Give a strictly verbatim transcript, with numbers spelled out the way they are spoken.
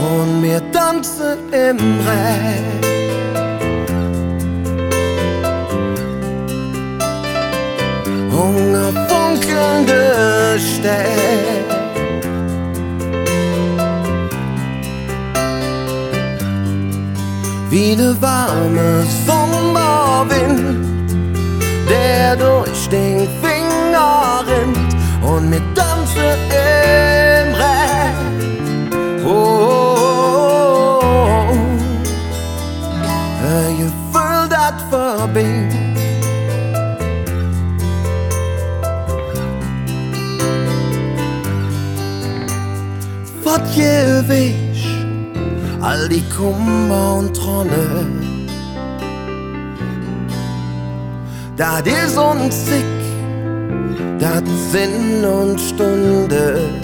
und wir tanzen im Regen. Hunger funkelnde Sterne, wie ne warme Sommerwind, der durch den Finger rinnt und mit tanzen im Regen. Oh, oh, oh, oh. Ein Gefühl, das verbindet. Was je wees, all die Kummer und Tronne, dat is uns sick, dat Sinn und Stunde.